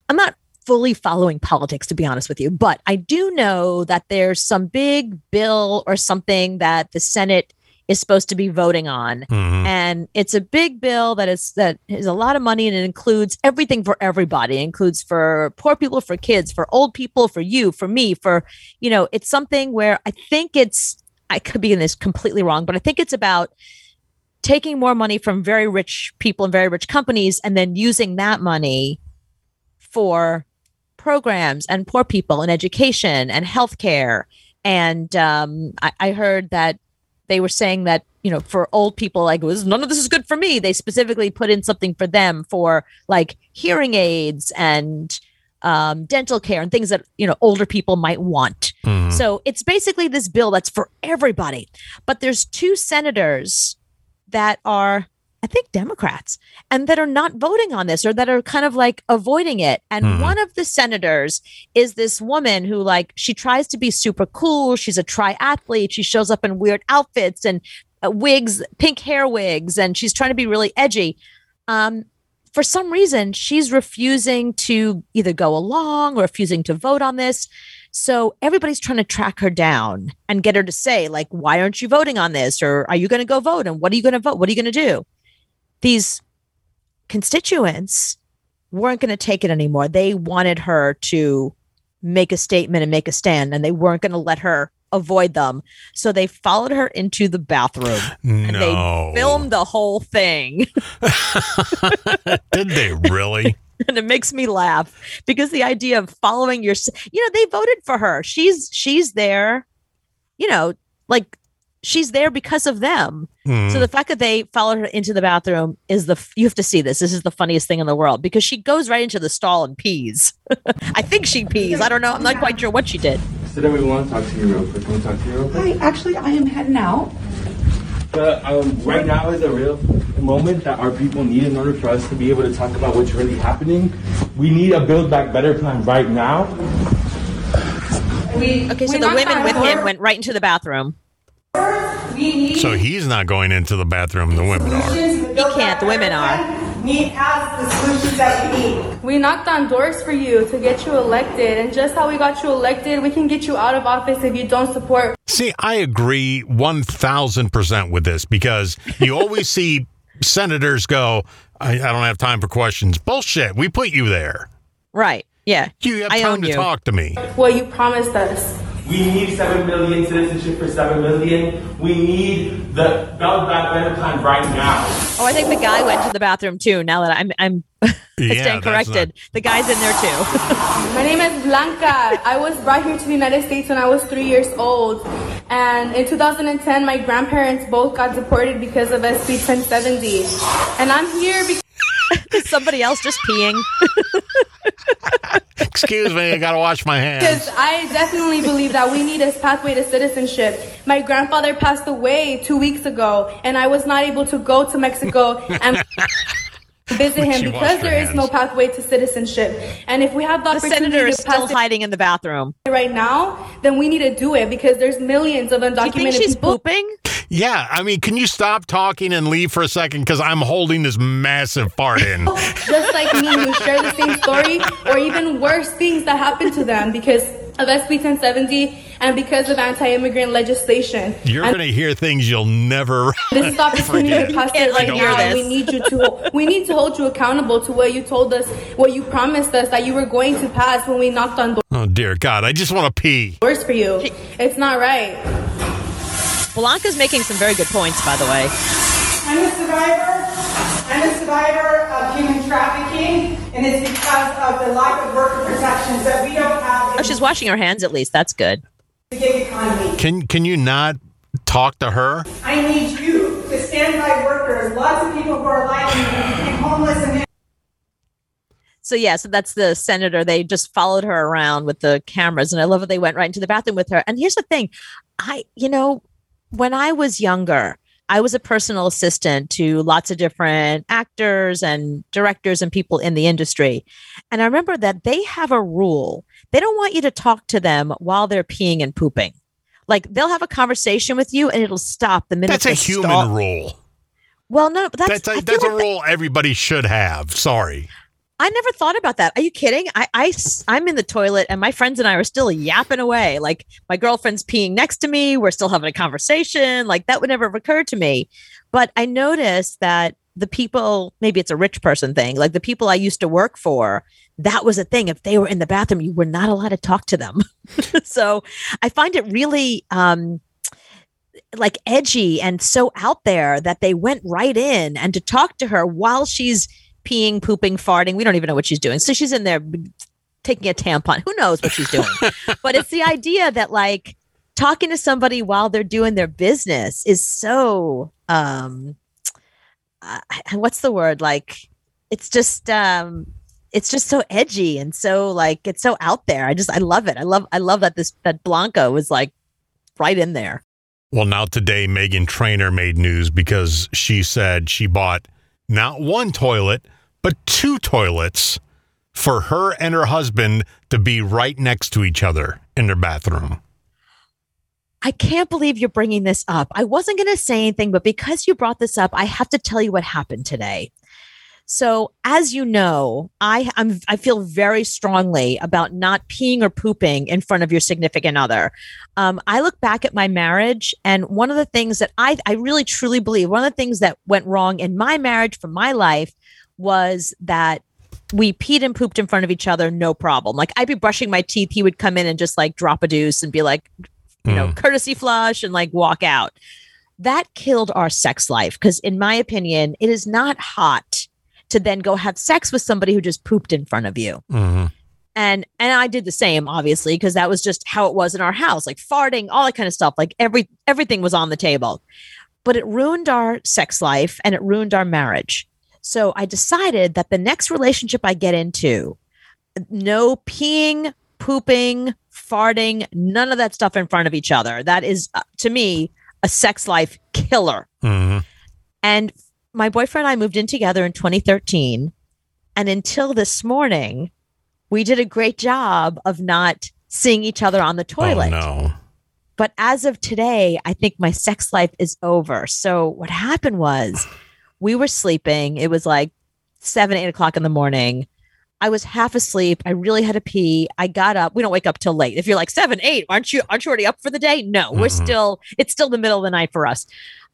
I'm not fully following politics, to be honest with you, but I do know that there's some big bill or something that the Senate is supposed to be voting on. And it's a big bill that is a lot of money, and it includes everything for everybody. It includes for poor people, for kids, for old people, for you, for me, for, it's something where I could be in this completely wrong, but I think it's about taking more money from very rich people and very rich companies and then using that money for programs and poor people and education and healthcare. And I heard that they were saying that, for old people, like, none of this is good for me. They specifically put in something for them for like hearing aids and dental care and things that, older people might want. So it's basically this bill that's for everybody. But there's two senators that are, I think, Democrats, and that are not voting on this, or that are kind of like avoiding it. And one of the senators is this woman who, like, she tries to be super cool. She's a triathlete. She shows up in weird outfits and wigs, pink hair wigs, and she's trying to be really edgy. For some reason, she's refusing to either go along or refusing to vote on this. So everybody's trying to track her down and get her to say, like, why aren't you voting on this? Or are you going to go vote? And what are you going to vote? What are you going to do? These constituents weren't going to take it anymore. They wanted her to make a statement and make a stand, and they weren't going to let her avoid them. So they followed her into the bathroom and they filmed the whole thing. Did they really? And it makes me laugh because the idea of following they voted for her. She's there, like, she's there because of them. So the fact that they followed her into the bathroom you have to see this. This is the funniest thing in the world, because she goes right into the stall and pees. I think she pees. I don't know. I'm not quite sure what she did. So then we want to talk to you real quick. Can we talk to you real quick? Actually, I am heading out. Right now is a real moment that our people need in order for us to be able to talk about what's really happening. We need a Build Back Better plan right now. Okay, so the women with him went right into the bathroom. So he's not going into the bathroom. The women are. He can't. The women are. Need us the solutions that we need. We knocked on doors for you to get you elected, and just how we got you elected, we can get you out of office if you don't support. See, I agree 1,000% with this, because you always see senators go, I don't have time for questions. Bullshit. We put you there. Right. Yeah. You have time to talk to me. Well, you promised us. We need 7 million citizenship for 7 million. We need the Build Back Better plan right now. Oh, I think the guy went to the bathroom too. Now that I'm staying corrected, the guy's in there too. My name is Blanca. I was brought here to the United States when I was 3 years old, and in 2010, my grandparents both got deported because of SB 1070, and I'm here because. Is somebody else just peeing? Excuse me, I gotta wash my hands. Because I definitely believe that we need a pathway to citizenship. My grandfather passed away 2 weeks ago, and I was not able to go to Mexico and visit him because there is no pathway to citizenship. And if we have the opportunity senator is to pass still hiding in the bathroom right now, then we need to do it, because there's millions of undocumented people. You think she's people. pooping? Yeah, I mean, can you stop talking and leave for a second? Because I'm holding this massive fart in. Just like me, who share the same story, or even worse things that happen to them because of SB 1070 and because of anti-immigrant legislation. You're going to hear things you'll never This is the opportunity to pass it right now. this. We need to hold you accountable to what you told us, what you promised us that you were going to pass when we knocked on Oh, dear God, I just want to pee. doors for you. It's not right. Blanca's making some very good points, by the way. I'm a survivor. I'm a survivor of human trafficking, and it's because of the lack of worker protections that we don't have. Oh, she's washing her hands at least. That's good. The gig economy. Can you not talk to her? I need you to stand by workers. Lots of people who are like me became homeless and. So that's the senator. They just followed her around with the cameras, and I love that they went right into the bathroom with her. And here's the thing, when I was younger, I was a personal assistant to lots of different actors and directors and people in the industry. And I remember that they have a rule. They don't want you to talk to them while they're peeing and pooping. Like, they'll have a conversation with you and it'll stop the minute That's a human rule. Well, no, but that's a rule everybody should have. Sorry. I never thought about that. Are you kidding? I'm in the toilet and my friends and I are still yapping away. Like my girlfriend's peeing next to me. We're still having a conversation. Like that would never have occurred to me. But I noticed that the people, maybe it's a rich person thing, like the people I used to work for, that was a thing. If they were in the bathroom, you were not allowed to talk to them. So I find it really like edgy and so out there that they went right in and to talk to her while she's peeing, pooping, farting. We don't even know what she's doing. So she's in there taking a tampon. Who knows what she's doing? But it's the idea that like talking to somebody while they're doing their business is so, what's the word? Like, it's just so edgy and so like, it's so out there. I love it. I love that Blanca was like right in there. Well, now today, Meghan Trainor made news because she said she bought not one toilet, but 2 toilets for her and her husband to be right next to each other in their bathroom. I can't believe you're bringing this up. I wasn't going to say anything, but because you brought this up, I have to tell you what happened today. So as you know, I feel very strongly about not peeing or pooping in front of your significant other. I look back at my marriage, and one of the things that I really truly believe, one of the things that went wrong in my marriage for my life was that we peed and pooped in front of each other, no problem. Like I'd be brushing my teeth, he would come in and just like drop a deuce and be like, you know, courtesy flush and like walk out. That killed our sex life because in my opinion, it is not hot to then go have sex with somebody who just pooped in front of you. Mm-hmm. And I did the same, obviously, because that was just how it was in our house, like farting, all that kind of stuff. Like everything was on the table. But it ruined our sex life and it ruined our marriage. So I decided that the next relationship I get into, no peeing, pooping, farting, none of that stuff in front of each other. That is, to me, a sex life killer. Mm-hmm. And my boyfriend and I moved in together in 2013. And until this morning, we did a great job of not seeing each other on the toilet. Oh, no. But as of today, I think my sex life is over. So what happened was we were sleeping. It was like 7, 8 o'clock in the morning. I was half asleep. I really had to pee. I got up. We don't wake up till late. If you're like 7, 8, aren't you already up for the day? No, it's still the middle of the night for us.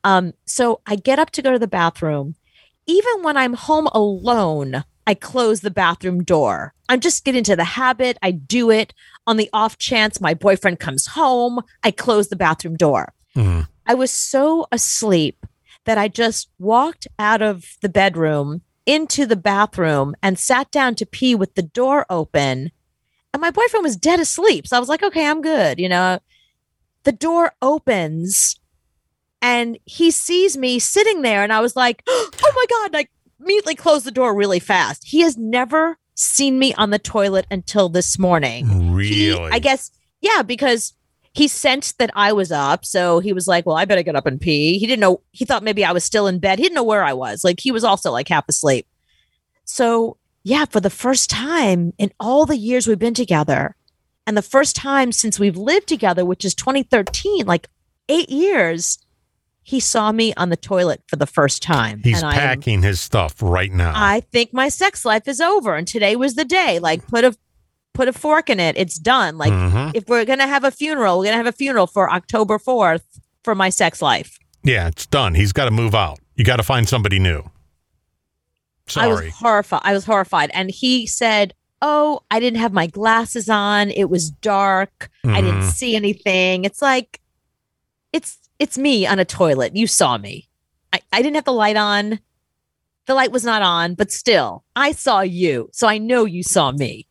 So I get up to go to the bathroom. Even when I'm home alone, I close the bathroom door. I'm just getting into the habit. I do it on the off chance my boyfriend comes home. I close the bathroom door. Mm-hmm. I was so asleep that I just walked out of the bedroom into the bathroom and sat down to pee with the door open. And my boyfriend was dead asleep. So I was like, okay, I'm good. You know, the door opens and he sees me sitting there. And I was like, oh my God, I immediately closed the door really fast. He has never seen me on the toilet until this morning. Really? I guess, yeah, because he sensed that I was up. So he was like, well, I better get up and pee. He didn't know. He thought maybe I was still in bed. He didn't know where I was. Like he was also like half asleep. So yeah, for the first time in all the years we've been together and the first time since we've lived together, which is 2013, like 8 years, he saw me on the toilet for the first time. He's packing his stuff right now. I think my sex life is over. And today was the day. Like put a fork in it. It's done. Like if we're going to have a funeral, we're going to have a funeral for October 4th for my sex life. Yeah, it's done. He's got to move out. You got to find somebody new. Sorry. I was horrified. And he said, oh, I didn't have my glasses on. It was dark. I didn't see anything. It's like, it's me on a toilet. You saw me. I didn't have the light on. The light was not on, but still, I saw you. So I know you saw me.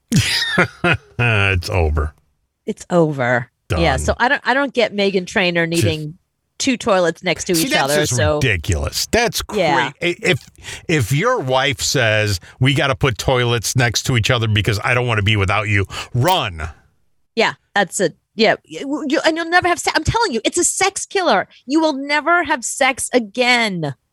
It's over. It's over. Done. Yeah. So I don't get Meghan Trainor needing 2 toilets next to each other. That's just ridiculous. That's great. Yeah. If your wife says we got to put toilets next to each other because I don't want to be without you, run. Yeah, that's it. Yeah, and you'll never have sex. I'm telling you, it's a sex killer. You will never have sex again.